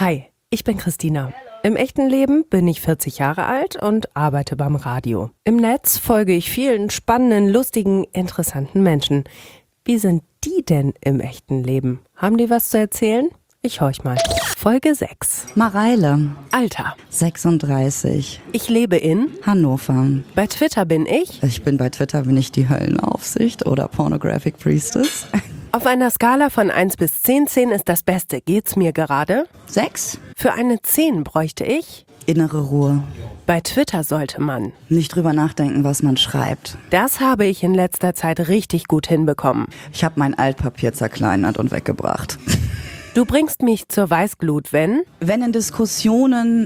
Hi, ich bin Christina. Im echten Leben bin ich 40 Jahre alt und arbeite beim Radio. Im Netz folge ich vielen spannenden, lustigen, interessanten Menschen. Wie sind die denn im echten Leben? Haben die was zu erzählen? Ich horch mal. Folge 6. Mareile. Alter. 36. Ich lebe in Hannover. Bei Twitter bin ich Bei Twitter bin ich die Höllenaufsicht oder Pornographic Priestess. auf einer Skala von 1 bis 10. 10 ist das Beste. Geht's mir gerade? 6. Für eine 10 bräuchte ich. Innere Ruhe. Bei Twitter sollte man. Nicht drüber nachdenken, was man schreibt. Das habe ich in letzter Zeit richtig gut hinbekommen. Ich habe mein Altpapier zerkleinert und weggebracht. Du bringst mich zur Weißglut, wenn? Wenn in Diskussionen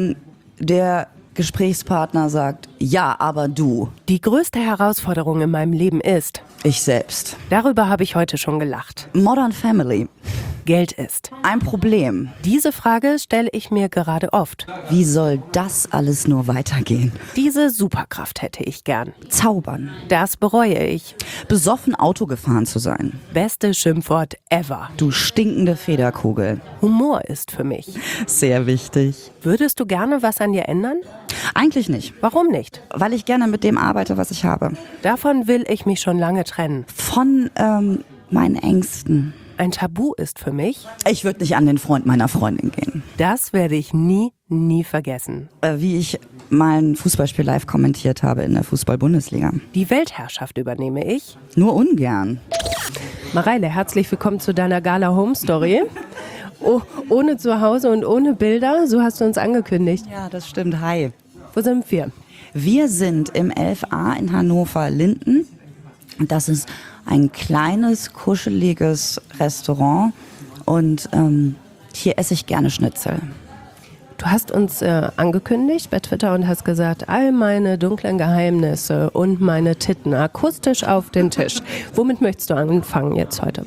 der Gesprächspartner sagt, ja, aber du. Die größte Herausforderung in meinem Leben ist, Ich selbst. darüber habe ich heute schon gelacht, Modern Family. Geld ist. Ein Problem. Diese Frage stelle ich mir gerade oft. Wie soll das alles nur weitergehen? Diese Superkraft hätte ich gern. Zaubern. Das bereue ich. Besoffen Auto gefahren zu sein. Beste Schimpfwort ever. Du stinkende Federkugel. Humor ist für mich. Sehr wichtig. Würdest du gerne was an dir ändern? Eigentlich nicht, Warum nicht? weil ich gerne mit dem arbeite, was ich habe. Davon will ich mich schon lange trennen. Von meinen Ängsten. Ein Tabu ist für mich, Ich würde nicht an den Freund meiner Freundin gehen. das werde ich nie vergessen. Wie ich mal ein Fußballspiel live kommentiert habe in der Fußball-Bundesliga. Die Weltherrschaft übernehme ich. Nur ungern. Mareile, herzlich willkommen zu deiner Gala Home Story. Oh, ohne Zuhause und ohne Bilder, so hast du uns angekündigt. Ja, das stimmt. Hi. Wo sind wir? Wir sind im 11a in Hannover-Linden. Das ist ein kleines, kuscheliges Restaurant. Und hier esse ich gerne Schnitzel. Du hast uns angekündigt bei Twitter und hast gesagt, all meine dunklen Geheimnisse und meine Titten akustisch auf den Tisch. Womit möchtest du anfangen jetzt heute?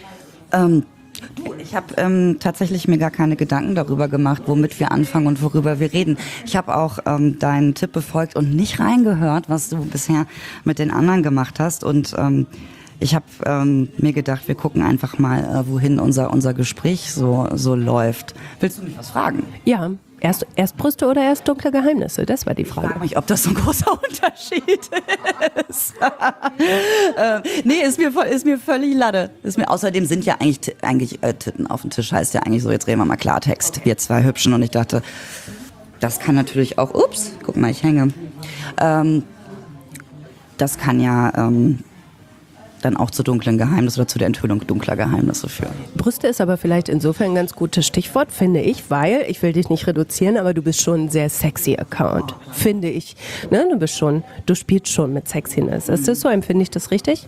Ich habe tatsächlich mir gar keine Gedanken darüber gemacht, womit wir anfangen und worüber wir reden. Ich habe auch deinen Tipp befolgt und nicht reingehört, was du bisher mit den anderen gemacht hast. Und ich habe mir gedacht, wir gucken einfach mal, wohin unser Gespräch so läuft. Willst du mich was fragen? Ja, erst Brüste oder erst dunkle Geheimnisse? Das war die Ich frage Frage. mich, ob das so ein großer Unterschied ist. Nee, ist mir völlig Latte. Außerdem sind ja eigentlich Titten auf dem Tisch, heißt ja eigentlich so, jetzt reden wir mal Klartext. Wir zwei Hübschen und ich dachte, das kann natürlich auch, ups, guck mal, ich hänge. Das kann ja dann auch zu dunklen Geheimnissen oder zu der Enthüllung dunkler Geheimnisse führen. Brüste ist aber vielleicht insofern ein ganz gutes Stichwort, finde ich, weil, ich will dich nicht reduzieren, aber du bist schon ein sehr sexy Account, finde ich. Ne? Du spielst schon mit Sexiness. Ist das so? Empfinde ich das richtig?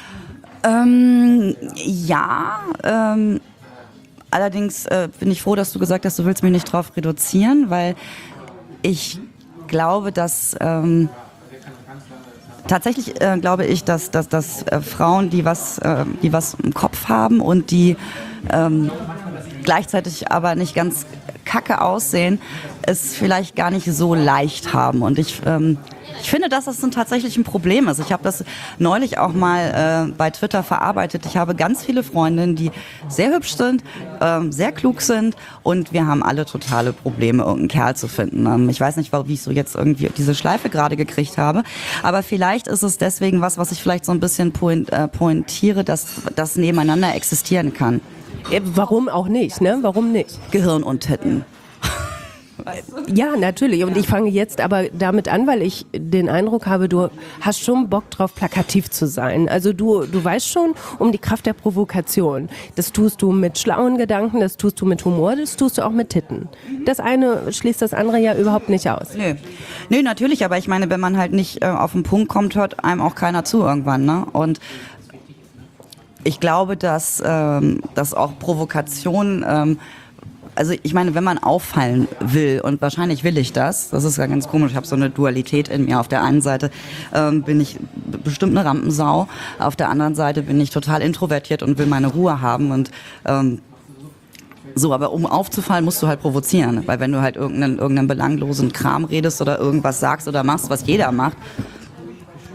Ja, allerdings bin ich froh, dass du gesagt hast, du willst mich nicht drauf reduzieren, weil ich glaube, dass tatsächlich glaube ich, dass Frauen, die was im Kopf haben und die gleichzeitig aber nicht ganz kacke aussehen, es vielleicht gar nicht so leicht haben. Und ich finde, dass das tatsächlich ein Problem ist. Ich habe das neulich auch mal bei Twitter verarbeitet. Ich habe ganz viele Freundinnen, die sehr hübsch sind, sehr klug sind und wir haben alle totale Probleme, irgendeinen Kerl zu finden. Ich weiß nicht, wie ich so jetzt irgendwie diese Schleife gerade gekriegt habe, aber vielleicht ist es deswegen was ich vielleicht so ein bisschen pointiere, dass das nebeneinander existieren kann. Warum auch nicht, ne? Warum nicht? Gehirn und Titten. Ja, natürlich. Und ich fange jetzt aber damit an, weil ich den Eindruck habe, du hast schon Bock drauf, plakativ zu sein. Also du weißt schon um die Kraft der Provokation. Das tust du mit schlauen Gedanken, das tust du mit Humor, das tust du auch mit Titten. Das eine schließt das andere ja überhaupt nicht aus. Nö, natürlich, aber ich meine, wenn man halt nicht auf den Punkt kommt, hört einem auch keiner zu irgendwann, ne? Und ich glaube, dass auch Provokation, also ich meine, wenn man auffallen will, und wahrscheinlich will ich das ist ja ganz komisch, ich habe so eine Dualität in mir. Auf der einen Seite bin ich bestimmt eine Rampensau, auf der anderen Seite bin ich total introvertiert und will meine Ruhe haben und so, aber um aufzufallen, musst du halt provozieren, weil wenn du halt irgendeinen belanglosen Kram redest oder irgendwas sagst oder machst, was jeder macht,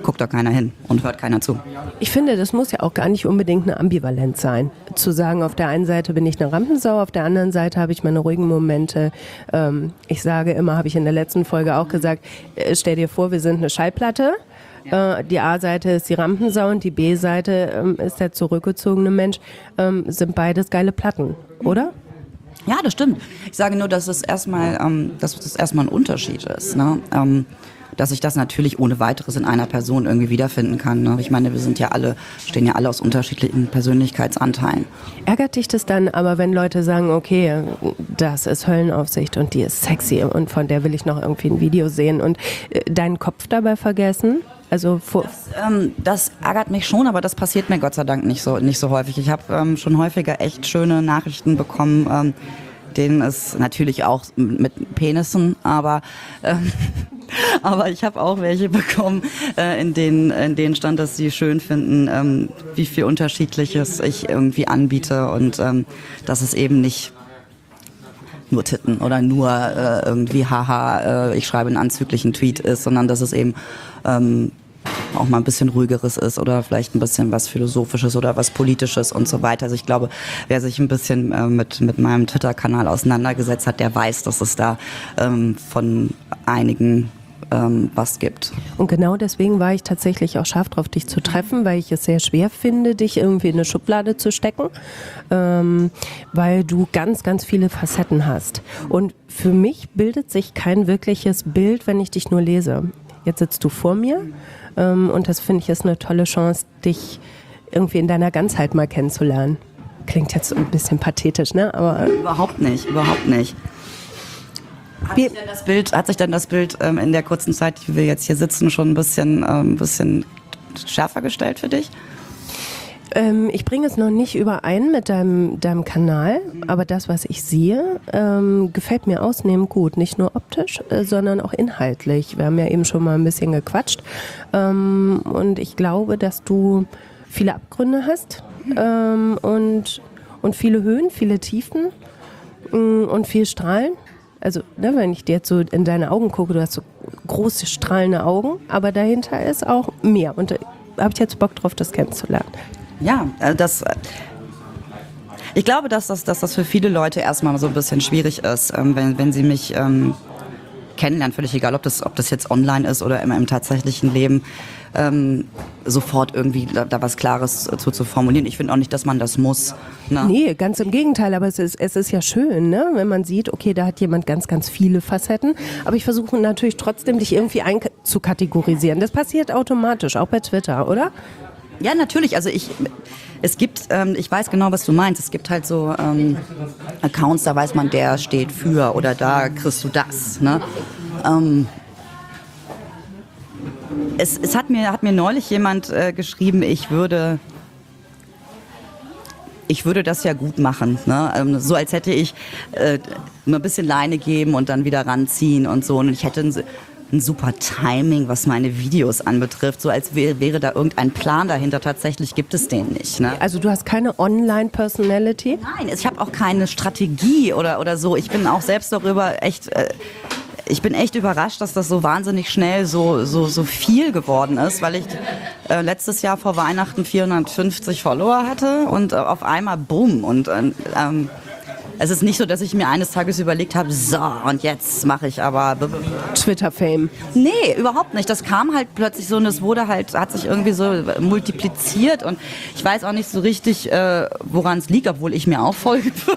guckt da keiner hin und hört keiner zu. Ich finde, das muss ja auch gar nicht unbedingt eine Ambivalenz sein. Zu sagen, auf der einen Seite bin ich eine Rampensau, auf der anderen Seite habe ich meine ruhigen Momente. Ich sage immer, habe ich in der letzten Folge auch gesagt, stell dir vor, wir sind eine Schallplatte. Die A-Seite ist die Rampensau und die B-Seite ist der zurückgezogene Mensch. Sind beides geile Platten, oder? Ja, das stimmt. Ich sage nur, dass es erstmal ein Unterschied ist, ne? Dass ich das natürlich ohne weiteres in einer Person irgendwie wiederfinden kann. Ne? Ich meine, wir stehen ja alle aus unterschiedlichen Persönlichkeitsanteilen. Ärgert dich das dann aber, wenn Leute sagen, okay, das ist Höllenaufsicht und die ist sexy und von der will ich noch irgendwie ein Video sehen und deinen Kopf dabei vergessen? Also das ärgert mich schon, aber das passiert mir Gott sei Dank nicht so häufig. Ich habe schon häufiger echt schöne Nachrichten bekommen, denen es natürlich auch mit Penissen, aber ich habe auch welche bekommen, in denen stand, dass sie schön finden, wie viel Unterschiedliches ich irgendwie anbiete und dass es eben nicht nur Titten oder nur irgendwie haha, ich schreibe einen anzüglichen Tweet ist, sondern dass es eben auch mal ein bisschen ruhigeres ist oder vielleicht ein bisschen was Philosophisches oder was Politisches und so weiter. Also ich glaube, wer sich ein bisschen mit meinem Twitter-Kanal auseinandergesetzt hat, der weiß, dass es da von einigen was gibt. Und genau deswegen war ich tatsächlich auch scharf drauf, dich zu treffen, weil ich es sehr schwer finde, dich irgendwie in eine Schublade zu stecken, weil du ganz, ganz viele Facetten hast. Und für mich bildet sich kein wirkliches Bild, wenn ich dich nur lese. Jetzt sitzt du vor mir und das finde ich ist eine tolle Chance, dich irgendwie in deiner Ganzheit mal kennenzulernen. Klingt jetzt ein bisschen pathetisch, ne? Aber überhaupt nicht. Hat sich denn das Bild in der kurzen Zeit, die wir jetzt hier sitzen, schon ein bisschen schärfer gestellt für dich? Ich bringe es noch nicht überein mit deinem Kanal, aber das, was ich sehe, gefällt mir ausnehmend gut. Nicht nur optisch, sondern auch inhaltlich. Wir haben ja eben schon mal ein bisschen gequatscht. Und ich glaube, dass du viele Abgründe hast und viele Höhen, viele Tiefen und viel Strahlen. Also, ne, wenn ich dir jetzt so in deine Augen gucke, du hast so große, strahlende Augen, aber dahinter ist auch mehr. Und da habe ich jetzt Bock drauf, das kennenzulernen. Ja, ich glaube, dass das für viele Leute erstmal so ein bisschen schwierig ist, wenn sie mich kennenlernen, völlig egal, ob das jetzt online ist oder im tatsächlichen Leben, sofort irgendwie da was Klares zu formulieren. Ich finde auch nicht, dass man das muss. Ne? Nee, ganz im Gegenteil, aber es ist ja schön, ne? Wenn man sieht, okay, da hat jemand ganz, ganz viele Facetten, aber ich versuche natürlich trotzdem, dich irgendwie einzukategorisieren. Das passiert automatisch, auch bei Twitter, oder? Ja, natürlich. Also ich weiß genau, was du meinst. Es gibt halt so Accounts, da weiß man, der steht für oder da kriegst du das. Ne? Es hat mir neulich jemand geschrieben, ich würde das ja gut machen. Ne? So als hätte ich nur ein bisschen Leine geben und dann wieder ranziehen und so. Und ich hätte ein super Timing, was meine Videos anbetrifft, so als wäre da irgendein Plan dahinter. Tatsächlich gibt es den nicht. Ne? Also du hast keine Online-Personality? Nein, ich habe auch keine Strategie oder so. Ich bin auch selbst darüber echt... Ich bin echt überrascht, dass das so wahnsinnig schnell so viel geworden ist, weil ich letztes Jahr vor Weihnachten 450 Follower hatte und auf einmal bumm. Und es ist nicht so, dass ich mir eines Tages überlegt habe, so und jetzt mache ich aber Twitter-Fame. Nee, überhaupt nicht. Das kam halt plötzlich so und es hat sich irgendwie so multipliziert und ich weiß auch nicht so richtig, woran es liegt, obwohl ich mir auch folgen würde.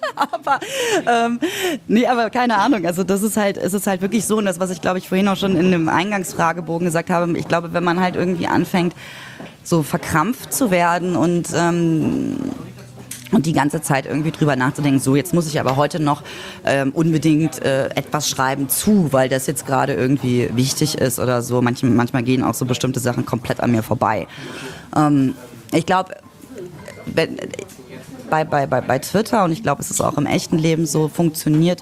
Aber keine Ahnung. Also es ist halt wirklich so und das, was ich glaube ich vorhin auch schon in dem Eingangsfragebogen gesagt habe, ich glaube, wenn man halt irgendwie anfängt, so verkrampft zu werden und die ganze Zeit irgendwie drüber nachzudenken, so jetzt muss ich aber heute noch unbedingt etwas schreiben weil das jetzt gerade irgendwie wichtig ist oder so. Manchmal gehen auch so bestimmte Sachen komplett an mir vorbei. Ich glaube, bei Twitter, und ich glaube, es ist auch im echten Leben so, funktioniert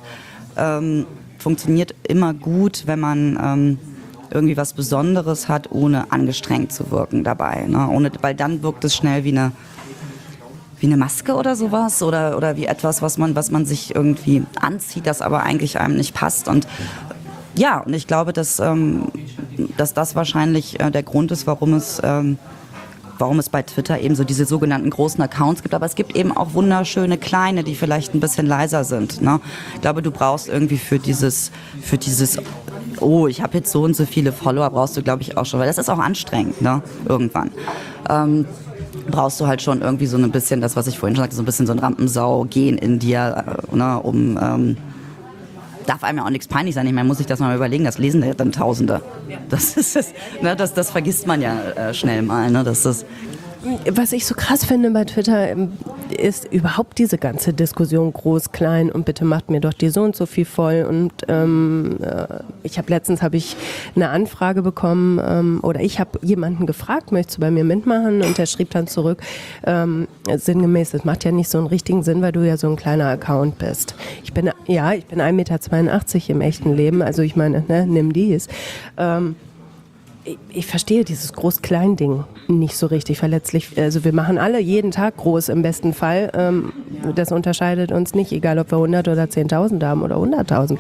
immer gut, wenn man irgendwie was Besonderes hat, ohne angestrengt zu wirken dabei. Ne? Weil dann wirkt es schnell wie eine Maske oder sowas oder wie etwas, was man sich irgendwie anzieht, das aber eigentlich einem nicht passt. Und ja, und ich glaube, dass dass das wahrscheinlich der Grund ist, warum es bei Twitter eben so diese sogenannten großen Accounts gibt. Aber es gibt eben auch wunderschöne kleine, die vielleicht ein bisschen leiser sind. Ne? Ich glaube, du brauchst irgendwie für dieses, oh, ich habe jetzt so und so viele Follower, brauchst du, glaube ich, auch schon, weil das ist auch anstrengend, ne? Irgendwann. Brauchst du halt schon irgendwie so ein bisschen, das, was ich vorhin schon sagte, so ein bisschen so ein Rampensau-Gen in dir, ne, darf einem ja auch nichts peinlich sein. Ich meine, muss ich das mal überlegen, das lesen ja dann Tausende. Das ist das, ne, das vergisst man ja schnell mal. Ne, was ich so krass finde bei Twitter, ist überhaupt diese ganze Diskussion groß, klein und bitte macht mir doch die so und so viel voll. Und letztens habe ich eine Anfrage bekommen oder ich habe jemanden gefragt, möchtest du bei mir mitmachen? Und der schrieb dann zurück, sinngemäß, das macht ja nicht so einen richtigen Sinn, weil du ja so ein kleiner Account bist. Ich bin 1,82 Meter im echten Leben, also ich meine, ne, nimm dies. Ich verstehe dieses Groß-Klein-Ding nicht so richtig verletzlich. Also wir machen alle jeden Tag groß im besten Fall. Das unterscheidet uns nicht, egal ob wir 100 oder 10.000 haben oder 100.000.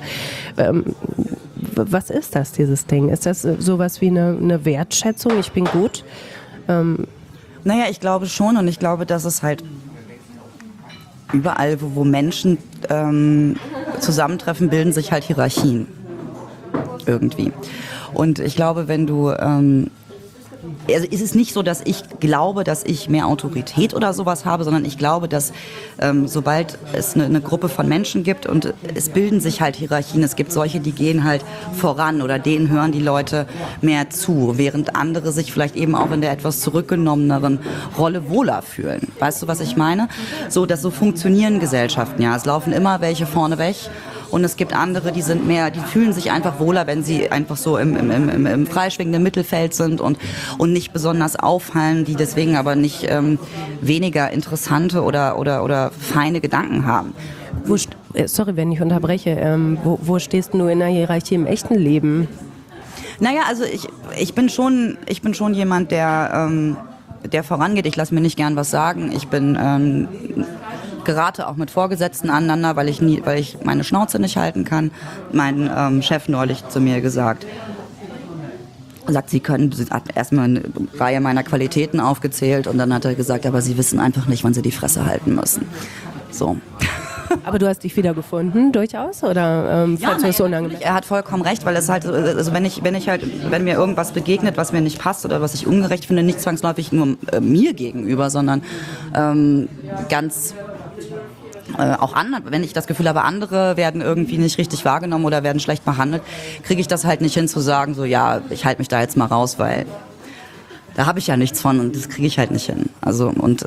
Was ist das, dieses Ding? Ist das sowas wie eine Wertschätzung? Ich bin gut? Naja, ich glaube schon und ich glaube, dass es halt überall, wo Menschen zusammentreffen, bilden sich halt Hierarchien. Irgendwie. Und ich glaube, wenn du, also ist es nicht so, dass ich glaube, dass ich mehr Autorität oder sowas habe, sondern ich glaube, dass sobald es eine Gruppe von Menschen gibt und es bilden sich halt Hierarchien, es gibt solche, die gehen halt voran oder denen hören die Leute mehr zu, während andere sich vielleicht eben auch in der etwas zurückgenommeneren Rolle wohler fühlen. Weißt du, was ich meine? So funktionieren Gesellschaften, ja. Es laufen immer welche vorne weg. Und es gibt andere, die fühlen sich einfach wohler, wenn sie einfach so im freischwingenden Mittelfeld sind und nicht besonders auffallen, die deswegen aber nicht weniger interessante oder feine Gedanken haben. Sorry, wenn ich unterbreche. Wo stehst du in der Hierarchie im echten Leben? Naja, also ich bin schon jemand, der vorangeht. Ich lasse mir nicht gern was sagen. Ich bin gerate auch mit Vorgesetzten aneinander, weil ich meine Schnauze nicht halten kann. Mein Chef neulich zu mir gesagt, sie hat erstmal eine Reihe meiner Qualitäten aufgezählt und dann hat er gesagt, aber sie wissen einfach nicht, wann sie die Fresse halten müssen. So. Aber du hast dich wiedergefunden, durchaus? Oder fandst du es unangenehm? Er hat vollkommen recht, weil es halt, also wenn mir irgendwas begegnet, was mir nicht passt oder was ich ungerecht finde, nicht zwangsläufig nur mir gegenüber, sondern ganz auch anderen, wenn ich das Gefühl habe, andere werden irgendwie nicht richtig wahrgenommen oder werden schlecht behandelt, kriege ich das halt nicht hin zu sagen, so ja, ich halte mich da jetzt mal raus, weil da habe ich ja nichts von und das kriege ich halt nicht hin. Also und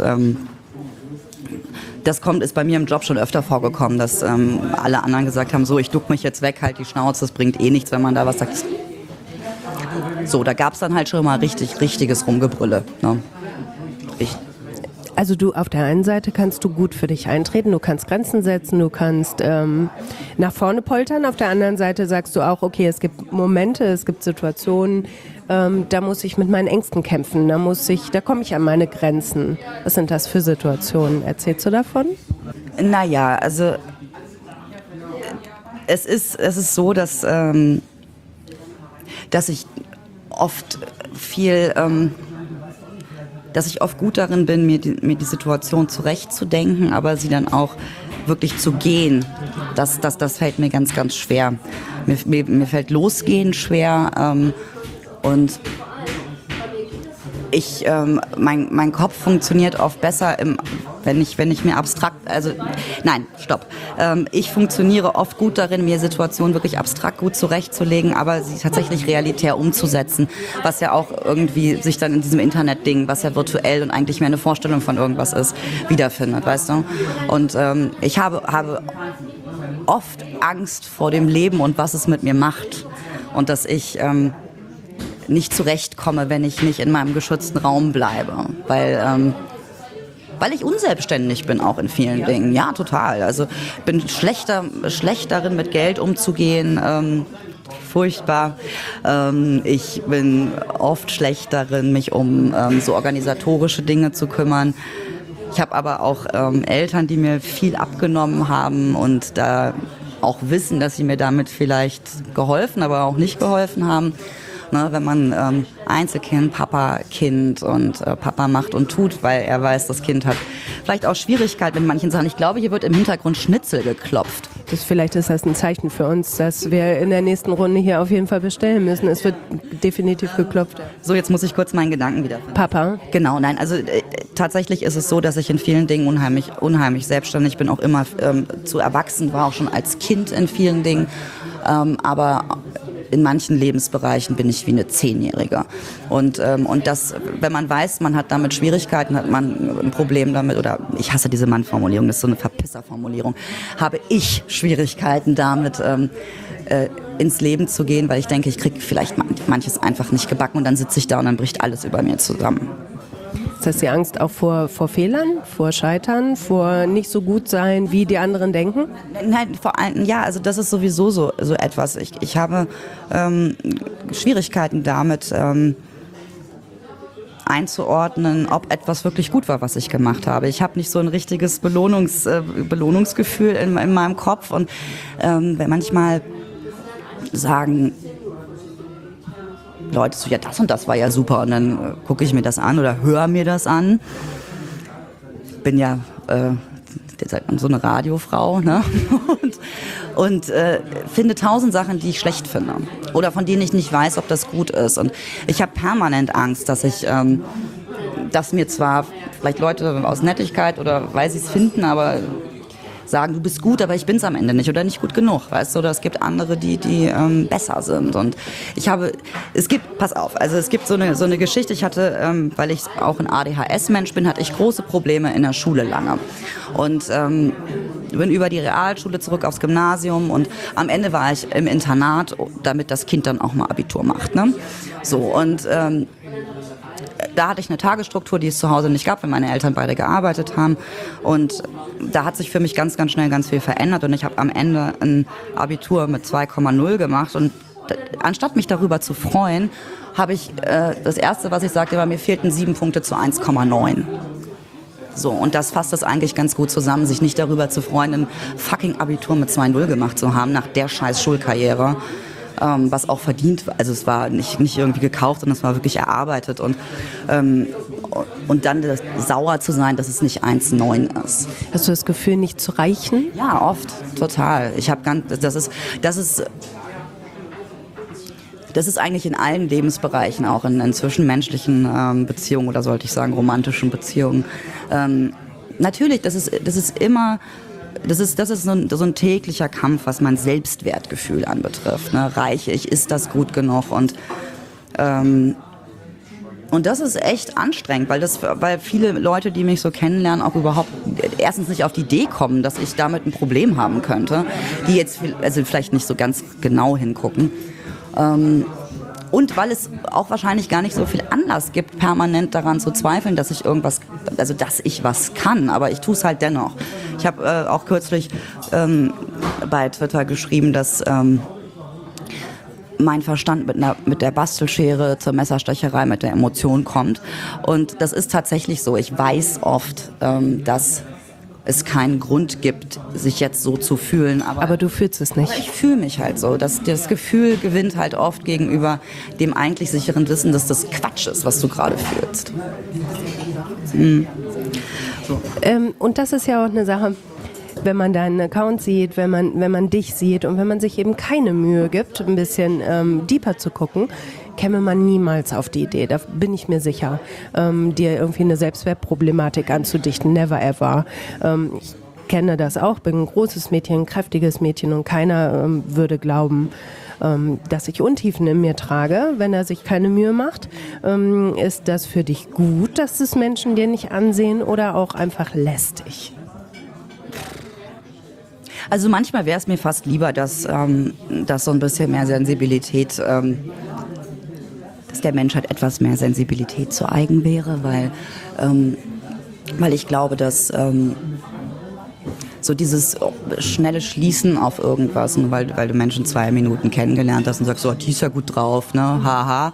ist bei mir im Job schon öfter vorgekommen, dass alle anderen gesagt haben, so ich duck mich jetzt weg, halt die Schnauze, das bringt eh nichts, wenn man da was sagt. So, da gab es dann halt schon mal richtiges Rumgebrülle. Ne? Also du auf der einen Seite kannst du gut für dich eintreten, du kannst Grenzen setzen, du kannst nach vorne poltern. Auf der anderen Seite sagst du auch, okay, es gibt Momente, es gibt Situationen, da muss ich mit meinen Ängsten kämpfen, da komme ich an meine Grenzen. Was sind das für Situationen? Erzählst du davon? Naja, also es ist so, dass ich oft dass ich oft gut darin bin, mir die Situation zurechtzudenken, aber sie dann auch wirklich zu gehen, das fällt mir ganz, ganz schwer. Mir fällt Losgehen schwer und mein Kopf funktioniert oft besser, wenn ich mir abstrakt, ich funktioniere oft gut darin, mir Situationen wirklich abstrakt gut zurechtzulegen, aber sie tatsächlich realitär umzusetzen, was ja auch irgendwie sich dann in diesem Internet-Ding, was ja virtuell und eigentlich mehr eine Vorstellung von irgendwas ist, wiederfindet, weißt du? Und ich habe oft Angst vor dem Leben und was es mit mir macht und dass ich nicht zurechtkomme, wenn ich nicht in meinem geschützten Raum bleibe, weil ich unselbstständig bin auch in vielen Dingen. Ja, total. Also bin schlecht darin, mit Geld umzugehen. Furchtbar. Ich bin oft schlecht darin, mich um so organisatorische Dinge zu kümmern. Ich habe aber auch Eltern, die mir viel abgenommen haben und da auch wissen, dass sie mir damit vielleicht geholfen, aber auch nicht geholfen haben. ne, wenn man Einzelkind, Papa, Kind und Papa macht und tut, weil er weiß, das Kind hat vielleicht auch Schwierigkeiten mit manchen Sachen. Ich glaube, hier wird im Hintergrund Schnitzel geklopft. Vielleicht ist das ein Zeichen für uns, dass wir in der nächsten Runde hier auf jeden Fall bestellen müssen. Es wird definitiv geklopft. So, jetzt muss ich kurz meinen Gedanken wieder finden. Papa? Genau, nein, also tatsächlich ist es so, dass ich in vielen Dingen unheimlich selbstständig bin, auch immer zu erwachsen war, auch schon als Kind in vielen Dingen, aber in manchen Lebensbereichen bin ich wie eine 10-Jährige. Und das, wenn man weiß, man hat damit Schwierigkeiten, hat man ein Problem damit, oder ich hasse diese Mann-Formulierung, das ist so eine Verpisser-Formulierung, habe ich Schwierigkeiten damit, ins Leben zu gehen, weil ich denke, ich kriege vielleicht manches einfach nicht gebacken und dann sitze ich da und dann bricht alles über mir zusammen. Ist das die Angst auch vor Fehlern, vor Scheitern, vor nicht so gut sein, wie die anderen denken? Nein, vor allem, ja, also das ist sowieso so etwas. Ich habe Schwierigkeiten damit, einzuordnen, ob etwas wirklich gut war, was ich gemacht habe. Ich habe nicht so ein richtiges Belohnungsgefühl in meinem Kopf und wenn manchmal sagen Leute so, ja, das und das war ja super und dann gucke ich mir das an oder höre mir das an. Bin ja so eine Radiofrau, ne? und finde 1000 Sachen, die ich schlecht finde oder von denen ich nicht weiß, ob das gut ist. Und ich habe permanent Angst, dass mir zwar vielleicht Leute aus Nettigkeit oder weil sie es finden, aber sagen, du bist gut, aber ich bin's am Ende nicht oder nicht gut genug, weißt du, oder es gibt andere, die besser sind und pass auf, also es gibt so eine Geschichte, ich hatte, weil ich auch ein ADHS-Mensch bin, hatte ich große Probleme in der Schule lange und bin über die Realschule zurück aufs Gymnasium und am Ende war ich im Internat, damit das Kind dann auch mal Abitur macht, ne? So, und da hatte ich eine Tagesstruktur, die es zu Hause nicht gab, weil meine Eltern beide gearbeitet haben. Und da hat sich für mich ganz, ganz schnell ganz viel verändert. Und ich habe am Ende ein Abitur mit 2,0 gemacht. Und anstatt mich darüber zu freuen, habe ich das Erste, was ich sagte, war, mir fehlten 7 Punkte zu 1,9. So, und das fasst das eigentlich ganz gut zusammen, sich nicht darüber zu freuen, ein fucking Abitur mit 2,0 gemacht zu haben, nach der scheiß Schulkarriere. Was auch verdient, also es war nicht irgendwie gekauft, sondern es war wirklich erarbeitet und dann sauer zu sein, dass es nicht 1,9 ist. Hast du das Gefühl, nicht zu reichen? Ja, oft, total. Das ist eigentlich in allen Lebensbereichen, auch in zwischenmenschlichen Beziehungen oder sollte ich sagen romantischen Beziehungen. Natürlich, das ist so ein täglicher Kampf, was mein Selbstwertgefühl anbetrifft. Ne? Reiche ich, ist das gut genug? Und das ist echt anstrengend, weil viele Leute, die mich so kennenlernen, auch überhaupt erstens nicht auf die Idee kommen, dass ich damit ein Problem haben könnte, die jetzt vielleicht nicht so ganz genau hingucken. Und weil es auch wahrscheinlich gar nicht so viel Anlass gibt, permanent daran zu zweifeln, dass ich was kann, aber ich tue es halt dennoch. Ich habe auch kürzlich bei Twitter geschrieben, dass mein Verstand mit der Bastelschere zur Messerstecherei mit der Emotion kommt. Und das ist tatsächlich so. Ich weiß oft, dass es keinen Grund gibt, sich jetzt so zu fühlen. Aber du fühlst es nicht. Ich fühle mich halt so. Das Gefühl gewinnt halt oft gegenüber dem eigentlich sicheren Wissen, dass das Quatsch ist, was du gerade fühlst. Mhm. So. Und das ist ja auch eine Sache, wenn man deinen Account sieht, wenn man dich sieht und wenn man sich eben keine Mühe gibt, ein bisschen deeper zu gucken, käme man niemals auf die Idee, da bin ich mir sicher, dir irgendwie eine Selbstwertproblematik anzudichten, never ever. Ich kenne das auch, bin ein großes Mädchen, ein kräftiges Mädchen und keiner würde glauben, dass ich Untiefen in mir trage, wenn er sich keine Mühe macht. Ist das für dich gut, dass es Menschen dir nicht ansehen oder auch einfach lästig? Also manchmal wäre es mir fast lieber, dass so ein bisschen mehr Sensibilität, dass der Menschheit etwas mehr Sensibilität zu eigen wäre, weil ich glaube, dass so dieses schnelle Schließen auf irgendwas, nur weil du Menschen 2 Minuten kennengelernt hast und sagst, so, die ist ja gut drauf, ne, haha.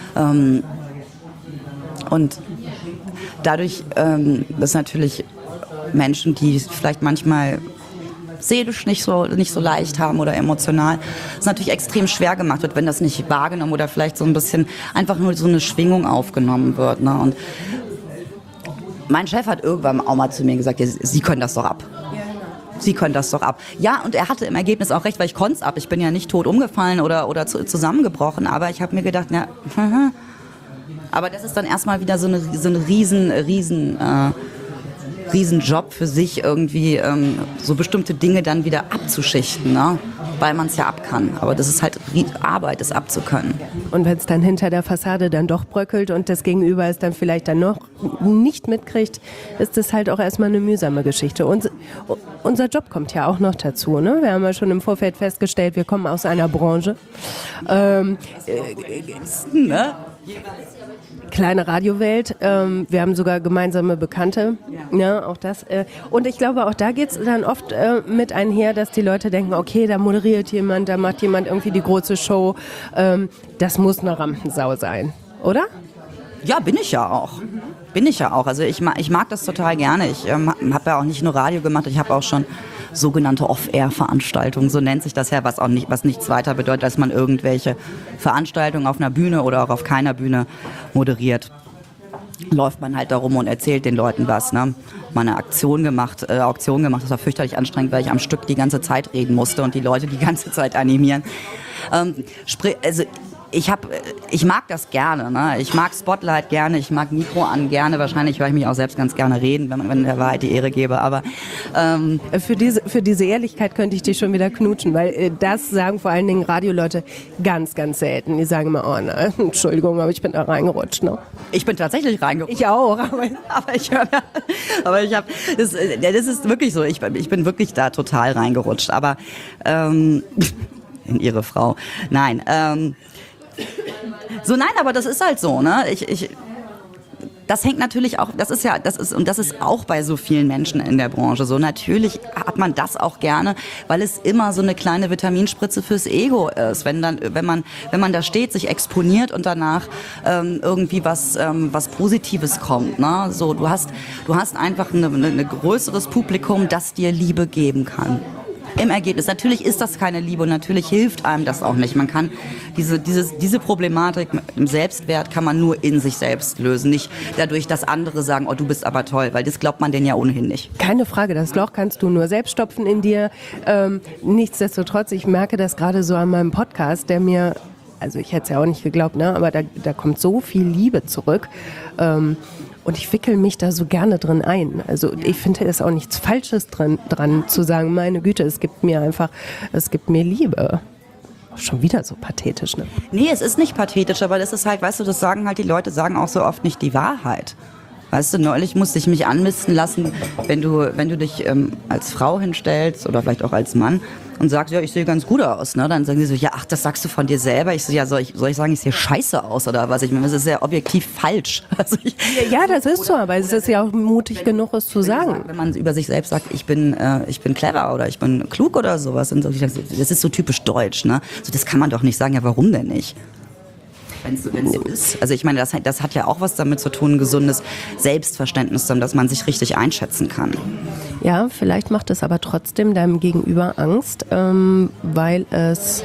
Und dadurch, dass natürlich Menschen, die vielleicht manchmal seelisch nicht so leicht haben oder emotional, es natürlich extrem schwer gemacht wird, wenn das nicht wahrgenommen oder vielleicht so ein bisschen einfach nur so eine Schwingung aufgenommen wird. Ne? Und mein Chef hat irgendwann auch mal zu mir gesagt, ja, Sie können das doch ab. Sie können das doch ab. Ja, und er hatte im Ergebnis auch recht, weil ich konnte es ab. Ich bin ja nicht tot umgefallen oder zusammengebrochen, aber ich habe mir gedacht, ja, aber das ist dann erstmal wieder so eine riesen Job für sich, irgendwie so bestimmte Dinge dann wieder abzuschichten, ne? Weil man es ja ab kann. Aber das ist halt Arbeit, es abzukönnen. Und wenn es dann hinter der Fassade dann doch bröckelt und das Gegenüber es dann vielleicht dann noch nicht mitkriegt, ist das halt auch erstmal eine mühsame Geschichte. Unser Job kommt ja auch noch dazu. Ne? Wir haben ja schon im Vorfeld festgestellt, wir kommen aus einer Branche. Ne? Kleine Radiowelt, wir haben sogar gemeinsame Bekannte, ja, auch das. Und ich glaube, auch da geht es dann oft mit einher, dass die Leute denken, okay, da moderiert jemand, da macht jemand irgendwie die große Show, das muss eine Rampensau sein, oder? Ja, bin ich ja auch. Also ich mag das total gerne. Ich habe ja auch nicht nur Radio gemacht, ich habe auch schon sogenannte Off-Air-Veranstaltungen, so nennt sich das ja, was nichts weiter bedeutet, als man irgendwelche Veranstaltungen auf einer Bühne oder auch auf keiner Bühne moderiert. Läuft man halt da rum und erzählt den Leuten was. Ne? Mal eine Auktion gemacht, das war fürchterlich anstrengend, weil ich am Stück die ganze Zeit reden musste und die Leute die ganze Zeit animieren. Ich mag das gerne, ne? Ich mag Spotlight gerne, ich mag Mikro an gerne, wahrscheinlich, weil ich mich auch selbst ganz gerne reden, wenn der Wahrheit die Ehre gebe, aber für diese Ehrlichkeit könnte ich dich schon wieder knutschen, weil das sagen vor allen Dingen Radioleute ganz, ganz selten. Die sagen immer, oh nein, Entschuldigung, aber ich bin da reingerutscht. Ne? Ich bin tatsächlich reingerutscht. Ich auch. Aber ich habe, das ist wirklich so, ich bin wirklich da total reingerutscht, aber in ihre Frau, nein, aber das ist halt so, ne? Das hängt natürlich auch, das ist auch bei so vielen Menschen in der Branche so. Natürlich hat man das auch gerne, weil es immer so eine kleine Vitaminspritze fürs Ego ist. Wenn man da steht, sich exponiert und danach irgendwie was Positives kommt, ne? So, du hast einfach ein größeres Publikum, das dir Liebe geben kann. Im Ergebnis. Natürlich ist das keine Liebe und natürlich hilft einem das auch nicht. Man kann diese Problematik mit dem Selbstwert kann man nur in sich selbst lösen. Nicht dadurch, dass andere sagen, oh, du bist aber toll, weil das glaubt man denen ja ohnehin nicht. Keine Frage, das Loch kannst du nur selbst stopfen in dir. Nichtsdestotrotz, ich merke das gerade so an meinem Podcast, der mir, also ich hätte es ja auch nicht geglaubt, ne, aber da kommt so viel Liebe zurück. Und ich wickel mich da so gerne drin ein. Also ich finde, es ist auch nichts Falsches dran zu sagen, meine Güte, es gibt mir Liebe. Schon wieder so pathetisch, ne? Nee, es ist nicht pathetisch, aber das ist halt, weißt du, das sagen halt die Leute, sagen auch so oft nicht die Wahrheit. Weißt du, neulich musste ich mich anmisten lassen, wenn du dich als Frau hinstellst oder vielleicht auch als Mann und sagst, ja, ich sehe ganz gut aus, ne? Dann sagen die so, ja, ach, das sagst du von dir selber. Ich so, ja, soll ich sagen, ich sehe scheiße aus oder was? Ich meine, das ist sehr objektiv falsch. Also ja, das ist so, aber es ist ja auch mutig genug, es zu sagen. Wenn man über sich selbst sagt, ich bin clever oder ich bin klug oder sowas, und so, das ist so typisch deutsch, ne? So, das kann man doch nicht sagen, ja, warum denn nicht? Wenn es so ist. Also ich meine, das hat ja auch was damit zu tun, ein gesundes Selbstverständnis, dass man sich richtig einschätzen kann. Ja, vielleicht macht es aber trotzdem deinem Gegenüber Angst, weil es...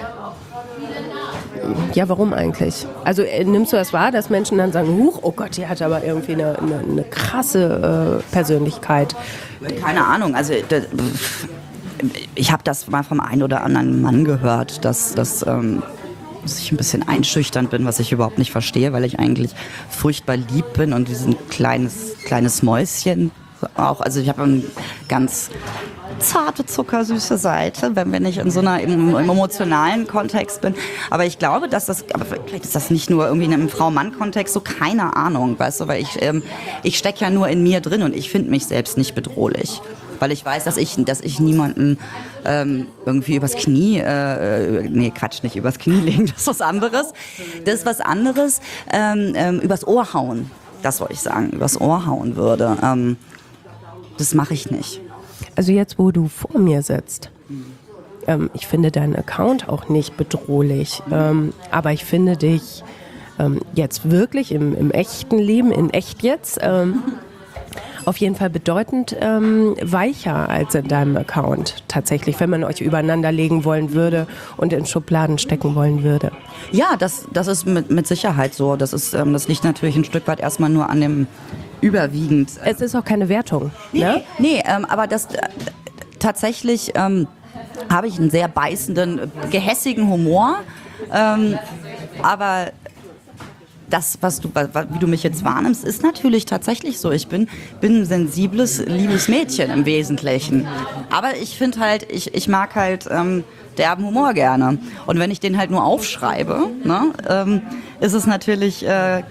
Ja, warum eigentlich? Also nimmst du das wahr, dass Menschen dann sagen, huch, oh Gott, die hat aber irgendwie eine krasse Persönlichkeit? Keine Ahnung, also ich habe das mal vom einen oder anderen Mann gehört, dass ich ein bisschen einschüchternd bin, was ich überhaupt nicht verstehe, weil ich eigentlich furchtbar lieb bin und diesen kleines Mäuschen auch. Also ich habe eine ganz zarte, zuckersüße Seite, wenn ich in so einer im emotionalen Kontext bin. Aber ich glaube, aber vielleicht ist das nicht nur irgendwie in einem Frau-Mann-Kontext, so keine Ahnung, weißt du, weil ich stecke ja nur in mir drin und ich finde mich selbst nicht bedrohlich. Weil ich weiß, dass ich niemanden irgendwie übers Knie, nicht übers Knie legen, das ist was anderes. Das ist was anderes, übers Ohr hauen, das soll ich sagen, übers Ohr hauen würde. Das mache ich nicht. Also jetzt, wo du vor mir sitzt, ich finde deinen Account auch nicht bedrohlich, aber ich finde dich jetzt wirklich im echten Leben, in echt jetzt, auf jeden Fall bedeutend weicher als in deinem Account tatsächlich, wenn man euch übereinander legen wollen würde und in Schubladen stecken wollen würde. Ja, das ist mit Sicherheit so. Das liegt natürlich ein Stück weit erstmal nur an dem überwiegend. Es ist auch keine Wertung. Ne? Nee, aber das tatsächlich habe ich einen sehr beißenden, gehässigen Humor. Aber das, wie du mich jetzt wahrnimmst, ist natürlich tatsächlich so. Ich bin ein sensibles, liebes Mädchen im Wesentlichen. Aber ich finde halt, ich mag halt derben Humor gerne. Und wenn ich den halt nur aufschreibe, ne, ist es natürlich...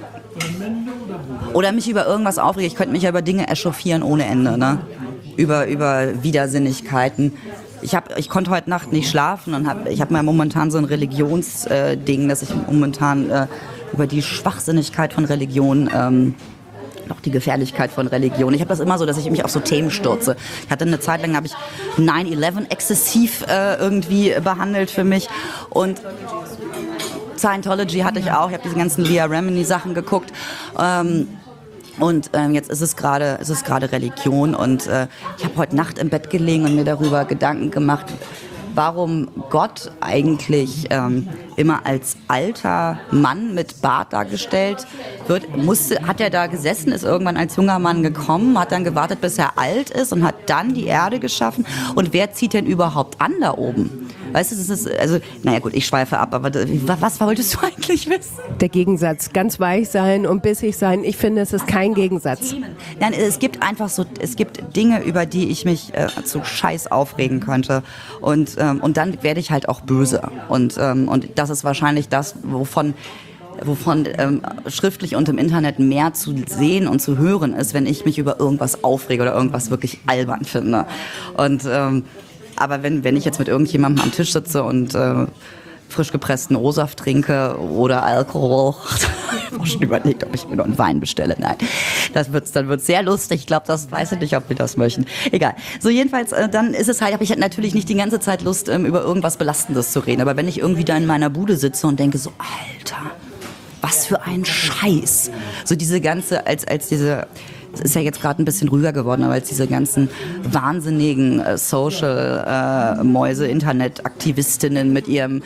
oder mich über irgendwas aufrege. Ich könnte mich ja über Dinge echauffieren ohne Ende, ne? Über Widersinnigkeiten. Ich konnte heute Nacht nicht schlafen und ich habe mal momentan so ein Religionsding, dass ich momentan über die Schwachsinnigkeit von Religion, noch die Gefährlichkeit von Religion. Ich habe das immer so, dass ich mich auf so Themen stürze. Ich hatte eine Zeit lang, habe ich 9/11 exzessiv irgendwie behandelt für mich und Scientology hatte ich auch. Ich habe diese ganzen Leah Remini Sachen geguckt. Und jetzt ist es gerade Religion. Und ich habe heute Nacht im Bett gelegen und mir darüber Gedanken gemacht, warum Gott eigentlich immer als alter Mann mit Bart dargestellt wird. Hat er da gesessen, ist irgendwann als junger Mann gekommen, hat dann gewartet, bis er alt ist und hat dann die Erde geschaffen. Und wer zieht denn überhaupt an da oben? Weißt du, das ist, also, naja gut, ich schweife ab, aber was wolltest du eigentlich wissen? Der Gegensatz, ganz weich sein und bissig sein, ich finde, es ist kein Gegensatz. Nein, es gibt Dinge, über die ich mich zu Scheiß aufregen könnte und dann werde ich halt auch böse und das ist wahrscheinlich das, wovon schriftlich und im Internet mehr zu sehen und zu hören ist, wenn ich mich über irgendwas aufrege oder irgendwas wirklich albern finde. Und aber wenn ich jetzt mit irgendjemandem am Tisch sitze und frisch gepressten O-Saft trinke oder Alkohol, ich habe schon überlegt, ob ich mir noch einen Wein bestelle. Nein, dann wird's sehr lustig. Ich glaube, das weiß ich nicht, ob wir das möchten. Egal. So jedenfalls, dann ist es halt, habe ich halt natürlich nicht die ganze Zeit Lust, über irgendwas Belastendes zu reden. Aber wenn ich irgendwie da in meiner Bude sitze und denke so, Alter, was für ein Scheiß. So diese ganze, als diese... Es ist ja jetzt gerade ein bisschen ruhiger geworden, aber als diese ganzen wahnsinnigen Social-Mäuse, Internet-Aktivistinnen mit ihrem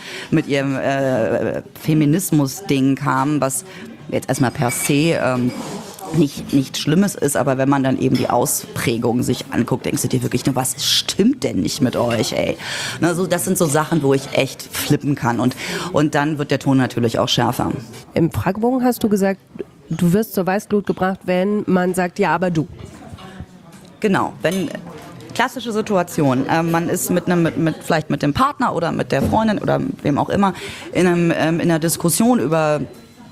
Feminismus-Ding kamen, was jetzt erstmal per se nichts Schlimmes ist, aber wenn man dann eben die Ausprägung sich anguckt, denkst du dir wirklich nur, was stimmt denn nicht mit euch, ey? Also das sind so Sachen, wo ich echt flippen kann und dann wird der Ton natürlich auch schärfer. Im Fragebogen hast du gesagt, du wirst zur Weißglut gebracht, wenn man sagt, ja, aber du. Genau, wenn klassische Situation, man ist vielleicht mit dem Partner oder mit der Freundin oder wem auch immer in einer Diskussion über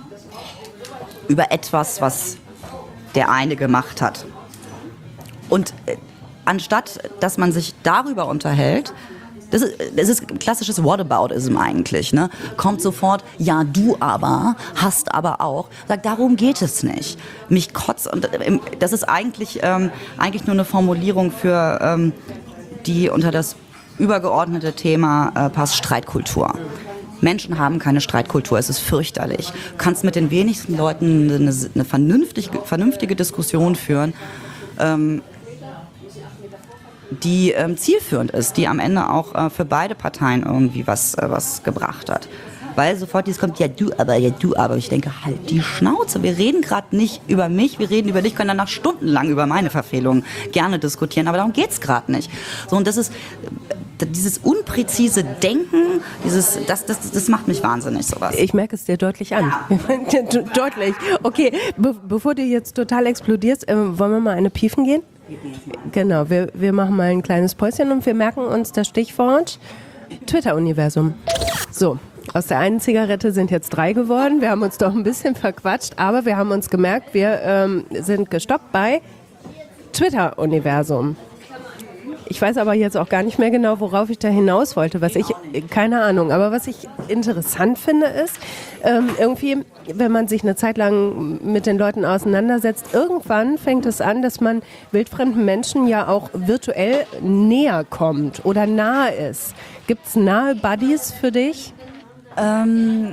etwas, was der eine gemacht hat. Und anstatt, dass man sich darüber unterhält, das ist klassisches Whataboutism eigentlich, ne? Kommt sofort, ja, du aber, hast aber auch. Sagt, darum geht es nicht. Mich kotzt, und das ist eigentlich nur eine Formulierung für die unter das übergeordnete Thema passt, Streitkultur. Menschen haben keine Streitkultur, es ist fürchterlich. Du kannst mit den wenigsten Leuten eine vernünftige Diskussion führen, die zielführend ist, die am Ende auch für beide Parteien irgendwie was gebracht hat. Weil sofort dieses kommt, ja du aber. Ich denke, halt die Schnauze, wir reden gerade nicht über mich, wir reden über dich, können danach stundenlang über meine Verfehlungen gerne diskutieren, aber darum geht's gerade nicht. So, und das ist dieses unpräzise Denken, das macht mich wahnsinnig, sowas. Ich merke es dir deutlich an. Ja. Deutlich. Okay, bevor du jetzt total explodierst, wollen wir mal eine Piefen gehen? Genau, wir machen mal ein kleines Päuschen und wir merken uns das Stichwort Twitter-Universum. So, aus der einen Zigarette sind jetzt 3 geworden. Wir haben uns doch ein bisschen verquatscht, aber wir haben uns gemerkt, wir sind gestoppt bei Twitter-Universum. Ich weiß aber jetzt auch gar nicht mehr genau, worauf ich da hinaus wollte. Keine Ahnung, aber was ich interessant finde ist, irgendwie, wenn man sich eine Zeit lang mit den Leuten auseinandersetzt, irgendwann fängt es an, dass man wildfremden Menschen ja auch virtuell näher kommt oder nahe ist. Gibt es nahe Buddies für dich?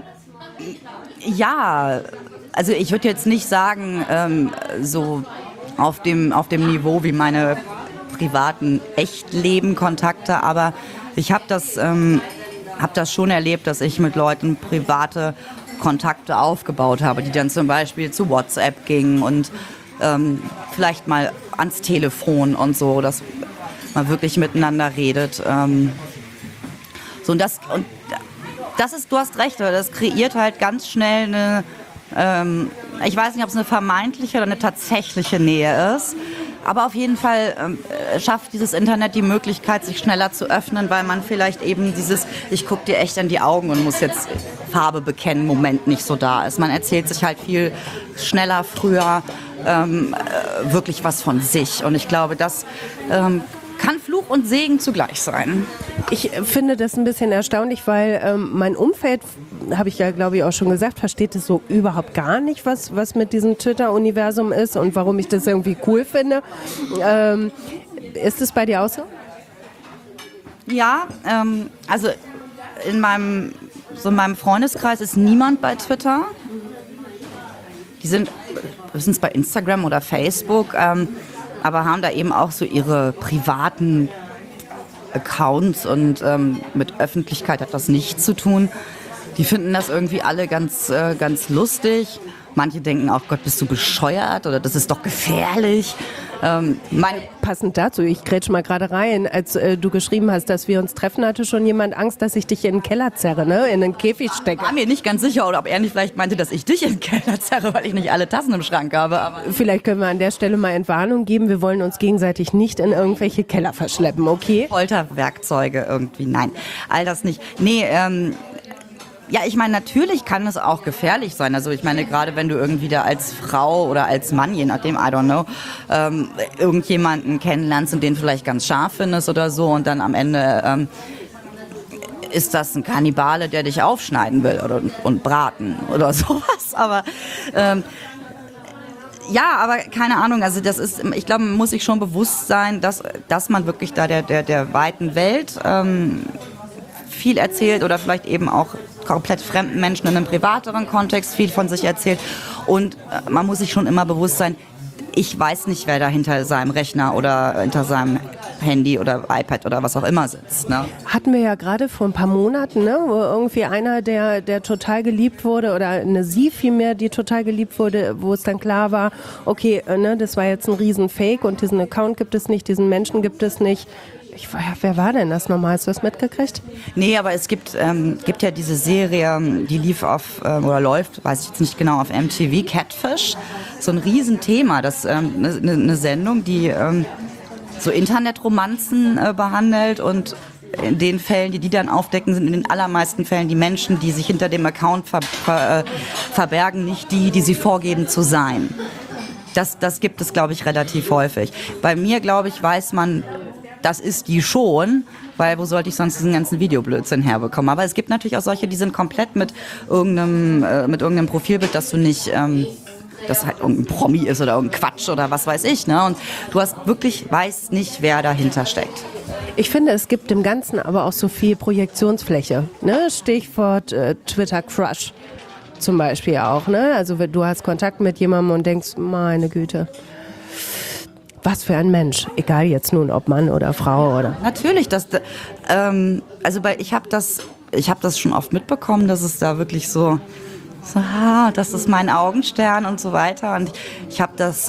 Ja, also ich würde jetzt nicht sagen, so auf dem Niveau wie meine privaten Echtleben-Kontakte, aber ich habe das schon erlebt, dass ich mit Leuten private Kontakte aufgebaut habe, die dann zum Beispiel zu WhatsApp gingen und vielleicht mal ans Telefon und so, dass man wirklich miteinander redet. So, und das ist, du hast recht, das kreiert halt ganz schnell eine, ich weiß nicht, ob es eine vermeintliche oder eine tatsächliche Nähe ist, aber auf jeden Fall schafft dieses Internet die Möglichkeit, sich schneller zu öffnen, weil man vielleicht eben dieses, ich gucke dir echt in die Augen und muss jetzt Farbe bekennen, Moment nicht so da ist. Man erzählt sich halt viel schneller, früher wirklich was von sich. Und ich glaube, das kann Fluch und Segen zugleich sein. Ich finde das ein bisschen erstaunlich, weil mein Umfeld, habe ich ja glaube ich auch schon gesagt, versteht es so überhaupt gar nicht, was mit diesem Twitter-Universum ist und warum ich das irgendwie cool finde. Ist es bei dir auch so? Ja, also in meinem Freundeskreis ist niemand bei Twitter. Die sind höchstens bei Instagram oder Facebook, aber haben da eben auch so ihre privaten Accounts und mit Öffentlichkeit hat das nichts zu tun. Die finden das irgendwie alle ganz lustig. Manche denken auch, Gott, bist du bescheuert oder das ist doch gefährlich. Passend dazu, ich grätsch mal gerade rein, als du geschrieben hast, dass wir uns treffen, hatte schon jemand Angst, dass ich dich in den Keller zerre, ne? In den Käfig stecke. Ich war mir nicht ganz sicher, oder ob er nicht vielleicht meinte, dass ich dich in den Keller zerre, weil ich nicht alle Tassen im Schrank habe. Aber vielleicht können wir an der Stelle mal Entwarnung geben, wir wollen uns gegenseitig nicht in irgendwelche Keller verschleppen, okay? Folterwerkzeuge irgendwie, nein, all das nicht. Nee, ja, ich meine, natürlich kann es auch gefährlich sein. Also ich meine, gerade wenn du irgendwie da als Frau oder als Mann, je nachdem, I don't know, irgendjemanden kennenlernst und den vielleicht ganz scharf findest oder so und dann am Ende ist das ein Kannibale, der dich aufschneiden will und braten oder sowas. Aber ja, aber keine Ahnung, also das ist, ich glaube, man muss sich schon bewusst sein, dass man wirklich da der weiten Welt viel erzählt oder vielleicht eben auch komplett fremden Menschen in einem privateren Kontext viel von sich erzählt. Und man muss sich schon immer bewusst sein, ich weiß nicht, wer da hinter seinem Rechner oder hinter seinem Handy oder iPad oder was auch immer sitzt. Ne? Hatten wir ja gerade vor ein paar Monaten, ne, wo irgendwie einer, der total geliebt wurde oder eine sie vielmehr, die total geliebt wurde, wo es dann klar war, okay, ne, das war jetzt ein Riesen-Fake und diesen Account gibt es nicht, diesen Menschen gibt es nicht. Wer war denn das nochmal? Hast du das mitgekriegt? Nee, aber es gibt ja diese Serie, die lief oder läuft, weiß ich jetzt nicht genau, auf MTV, Catfish. So ein Riesenthema. Das eine Sendung, die so Internetromanzen behandelt und in den Fällen, die dann aufdecken, sind in den allermeisten Fällen die Menschen, die sich hinter dem Account verbergen, nicht die sie vorgeben zu sein. Das gibt es, glaube ich, relativ häufig. Bei mir, glaube ich, weiß man, das ist die schon, weil wo sollte ich sonst diesen ganzen Videoblödsinn herbekommen? Aber es gibt natürlich auch solche, die sind komplett mit irgendeinem Profilbild, dass du nicht, dass halt irgendein Promi ist oder irgendein Quatsch oder was weiß ich. Ne? Und du weißt nicht, wer dahinter steckt. Ich finde, es gibt im Ganzen aber auch so viel Projektionsfläche. Ne? Stichwort Twitter-Crush zum Beispiel auch. Ne? Also du hast Kontakt mit jemandem und denkst, meine Güte. Was für ein Mensch, egal jetzt nun, ob Mann oder Frau oder. Natürlich, ich habe das schon oft mitbekommen, dass es da wirklich so, das ist mein Augenstern und so weiter. Und ich habe das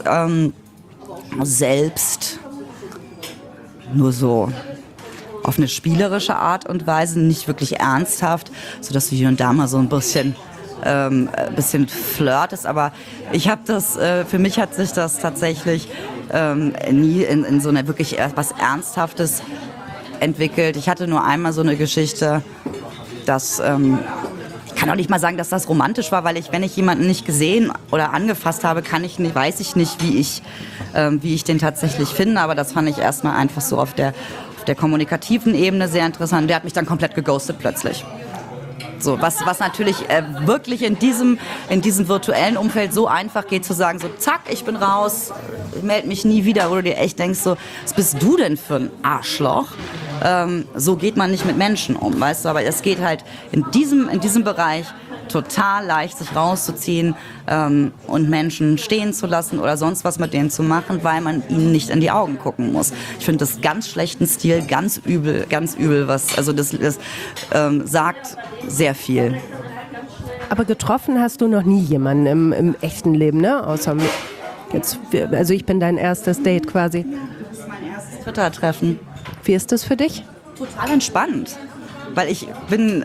selbst nur so auf eine spielerische Art und Weise, nicht wirklich ernsthaft, sodass du hier und da mal so ein bisschen flirtest, aber ich habe das, für mich hat sich das tatsächlich nie in so eine wirklich was Ernsthaftes entwickelt. Ich hatte nur einmal so eine Geschichte, dass ich kann auch nicht mal sagen, dass das romantisch war, weil wenn ich jemanden nicht gesehen oder angefasst habe, weiß ich nicht, wie ich den tatsächlich finde, aber das fand ich erstmal einfach so auf der kommunikativen Ebene sehr interessant. Der hat mich dann komplett geghostet plötzlich. So, was natürlich wirklich in diesem virtuellen Umfeld so einfach geht, zu sagen, so zack, ich bin raus, ich melde mich nie wieder, wo du dir echt denkst, so, was bist du denn für ein Arschloch? So geht man nicht mit Menschen um, weißt du, aber es geht halt in diesem Bereich total leicht, sich rauszuziehen und Menschen stehen zu lassen oder sonst was mit denen zu machen, weil man ihnen nicht in die Augen gucken muss. Ich finde das ganz schlechten Stil, ganz übel, was, also das sagt sehr viel. Aber getroffen hast du noch nie jemanden im echten Leben, ne? Außer jetzt, also ich bin dein erstes Date quasi. Das ist mein erstes Twitter-Treffen. Wie ist das für dich? Total entspannt, weil ich bin,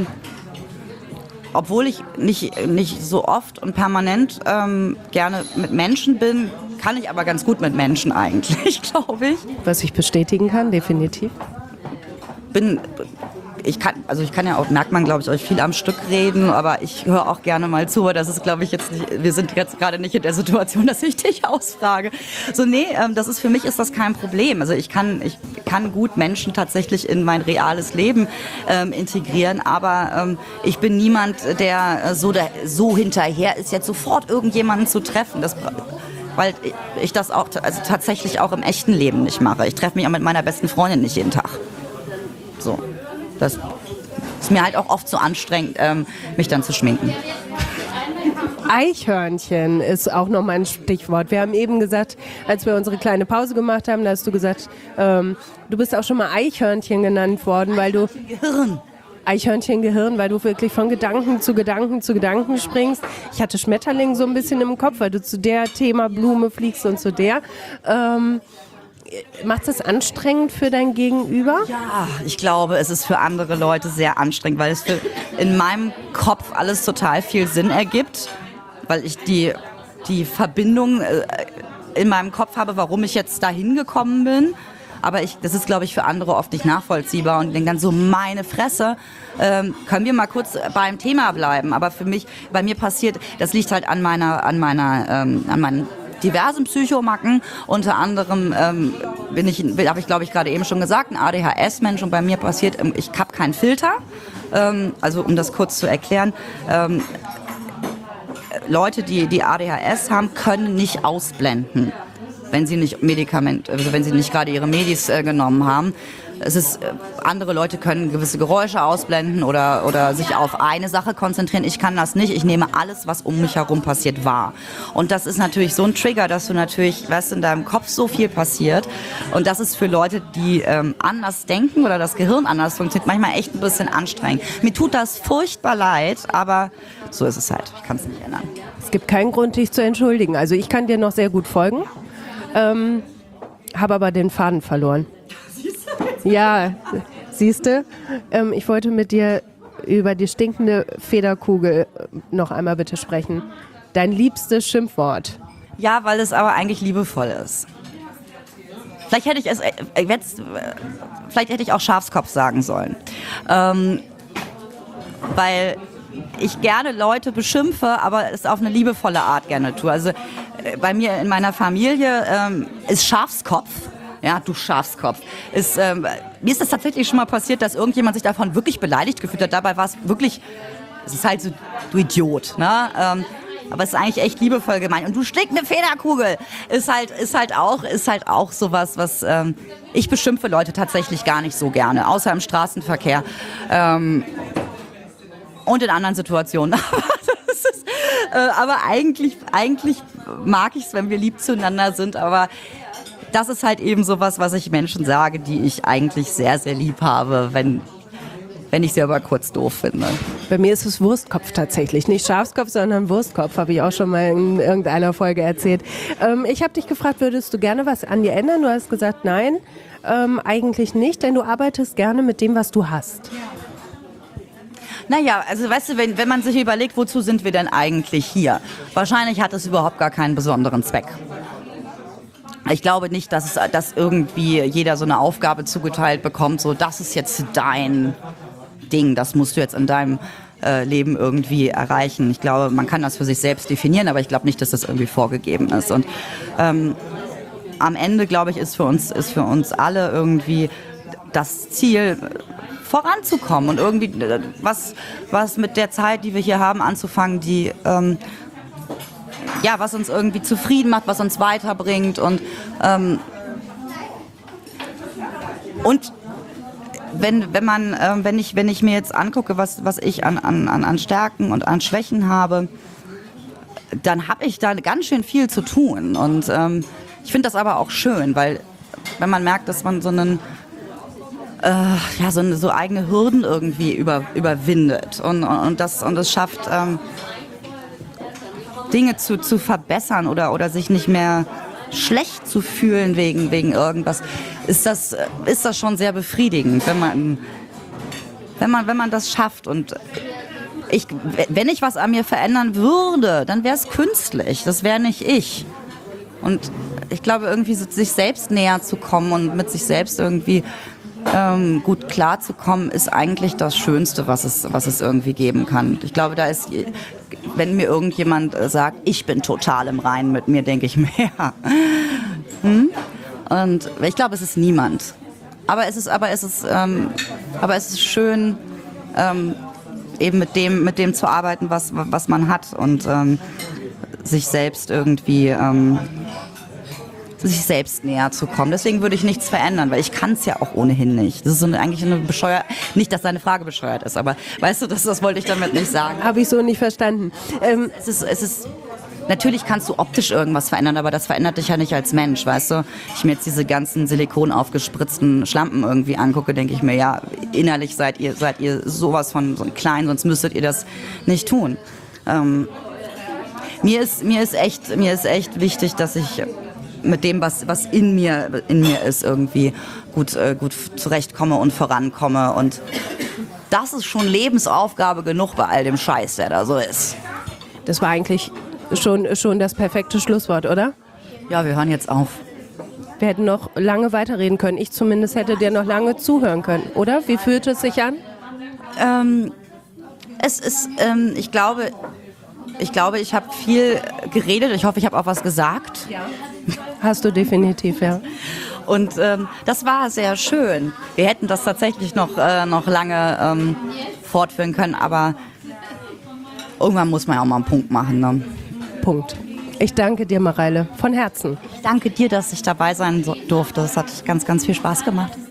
obwohl ich nicht so oft und permanent gerne mit Menschen bin, kann ich aber ganz gut mit Menschen eigentlich, glaube ich. Was ich bestätigen kann, definitiv. Ich kann ja auch, merkt man, glaube ich, euch viel am Stück reden, aber ich höre auch gerne mal zu, aber das ist, glaube ich, jetzt nicht, wir sind jetzt gerade nicht in der Situation, dass ich dich ausfrage. So, nee, für mich ist das kein Problem. Also ich kann gut Menschen tatsächlich in mein reales Leben integrieren, aber ich bin niemand, der so hinterher ist, jetzt sofort irgendjemanden zu treffen. Weil ich das auch tatsächlich auch im echten Leben nicht mache. Ich treffe mich auch mit meiner besten Freundin nicht jeden Tag. So. Das ist mir halt auch oft so anstrengend, mich dann zu schminken. Eichhörnchen ist auch noch mal ein Stichwort. Wir haben eben gesagt, als wir unsere kleine Pause gemacht haben, da hast du gesagt, du bist auch schon mal Eichhörnchen genannt worden, weil du... Eichhörnchen-Gehirn, weil du wirklich von Gedanken zu Gedanken springst. Ich hatte Schmetterling so ein bisschen im Kopf, weil du zu der Thema Blume fliegst und zu der... Macht es anstrengend für dein Gegenüber? Ja, ich glaube, es ist für andere Leute sehr anstrengend, weil es in meinem Kopf alles total viel Sinn ergibt, weil ich die Verbindung in meinem Kopf habe, warum ich jetzt dahin gekommen bin. Aber das ist, glaube ich, für andere oft nicht nachvollziehbar und denken dann so, meine Fresse, können wir mal kurz beim Thema bleiben. Aber bei mir passiert, das liegt halt an meinen diversen Psychomacken, unter anderem habe ich glaube ich gerade eben schon gesagt, ein ADHS-Mensch und bei mir passiert, ich habe keinen Filter, also um das kurz zu erklären, Leute, die ADHS haben, können nicht ausblenden, wenn sie nicht wenn sie nicht gerade ihre Medis genommen haben. Andere Leute können gewisse Geräusche ausblenden oder sich auf eine Sache konzentrieren. Ich kann das nicht. Ich nehme alles, was um mich herum passiert, wahr. Und das ist natürlich so ein Trigger, dass du natürlich, weißt du, in deinem Kopf so viel passiert. Und das ist für Leute, die anders denken oder das Gehirn anders funktioniert, manchmal echt ein bisschen anstrengend. Mir tut das furchtbar leid, aber so ist es halt. Ich kann es nicht ändern. Es gibt keinen Grund, dich zu entschuldigen. Also ich kann dir noch sehr gut folgen, habe aber den Faden verloren. Ja, siehst du, ich wollte mit dir über die stinkende Federkugel noch einmal bitte sprechen. Dein liebstes Schimpfwort. Ja, weil es aber eigentlich liebevoll ist. Vielleicht hätte ich auch Schafskopf sagen sollen. Weil ich gerne Leute beschimpfe, aber es auf eine liebevolle Art gerne tue. Also bei mir in meiner Familie ist Schafskopf. Ja, du Schafskopf. Mir ist das tatsächlich schon mal passiert, dass irgendjemand sich davon wirklich beleidigt gefühlt hat. Dabei war es wirklich, es ist halt so, du Idiot, ne? Aber es ist eigentlich echt liebevoll gemeint. Und du stinkende Federkugel ist halt auch sowas, was ich beschimpfe Leute tatsächlich gar nicht so gerne, außer im Straßenverkehr und in anderen Situationen. Aber eigentlich mag ich es, wenn wir lieb zueinander sind, aber das ist halt eben sowas, was ich Menschen sage, die ich eigentlich sehr, sehr lieb habe, wenn ich sie aber kurz doof finde. Bei mir ist es Wurstkopf tatsächlich. Nicht Schafskopf, sondern Wurstkopf, habe ich auch schon mal in irgendeiner Folge erzählt. Ich habe dich gefragt, würdest du gerne was an dir ändern? Du hast gesagt, nein, eigentlich nicht, denn du arbeitest gerne mit dem, was du hast. Naja, also weißt du, wenn man sich überlegt, wozu sind wir denn eigentlich hier? Wahrscheinlich hat es überhaupt gar keinen besonderen Zweck. Ich glaube nicht, dass irgendwie jeder so eine Aufgabe zugeteilt bekommt, so das ist jetzt dein Ding, das musst du jetzt in deinem Leben irgendwie erreichen. Ich glaube, man kann das für sich selbst definieren, aber ich glaube nicht, dass das irgendwie vorgegeben ist. Und am Ende, glaube ich, ist für uns alle irgendwie das Ziel, voranzukommen und irgendwie was mit der Zeit, die wir hier haben, anzufangen, die was uns irgendwie zufrieden macht, was uns weiterbringt und wenn ich mir jetzt angucke, was ich an Stärken und an Schwächen habe, dann habe ich da ganz schön viel zu tun. Und ich finde das aber auch schön, weil wenn man merkt, dass man so eigene Hürden irgendwie überwindet und das schafft, Dinge zu verbessern oder sich nicht mehr schlecht zu fühlen wegen irgendwas, ist das schon sehr befriedigend, wenn man das schafft. Und wenn ich was an mir verändern würde, dann wäre es künstlich, das wäre nicht ich. Und ich glaube, irgendwie so sich selbst näher zu kommen und mit sich selbst irgendwie gut klarzukommen, ist eigentlich das Schönste, was es irgendwie geben kann. Ich glaube, wenn mir irgendjemand sagt, ich bin total im Reinen mit mir, denke ich mir, ja. Und ich glaube, es ist niemand. Aber es ist schön, eben mit dem zu arbeiten, was man hat und sich selbst irgendwie sich selbst näher zu kommen. Deswegen würde ich nichts verändern, weil ich kann es ja auch ohnehin nicht. Das ist eigentlich eine nicht, dass deine Frage bescheuert ist, aber weißt du, das wollte ich damit nicht sagen. Habe ich so nicht verstanden. Es ist natürlich kannst du optisch irgendwas verändern, aber das verändert dich ja nicht als Mensch, weißt du? Ich mir jetzt diese ganzen Silikon aufgespritzten Schlampen irgendwie angucke, denke ich mir, ja, innerlich seid ihr sowas von so klein, sonst müsstet ihr das nicht tun. Mir ist echt wichtig, dass ich mit dem, was in mir ist, irgendwie gut zurechtkomme und vorankomme. Und das ist schon Lebensaufgabe genug bei all dem Scheiß, der da so ist. Das war eigentlich schon das perfekte Schlusswort, oder? Ja, wir hören jetzt auf. Wir hätten noch lange weiterreden können. Ich zumindest hätte dir noch lange zuhören können, oder? Wie fühlt es sich an? Ich glaube, ich habe viel geredet. Ich hoffe, ich habe auch was gesagt. Ja. Hast du definitiv, ja. Und das war sehr schön. Wir hätten das tatsächlich noch lange fortführen können, aber irgendwann muss man ja auch mal einen Punkt machen. Ne? Punkt. Ich danke dir, Mareile, von Herzen. Ich danke dir, dass ich dabei sein durfte. Es hat ganz, ganz viel Spaß gemacht.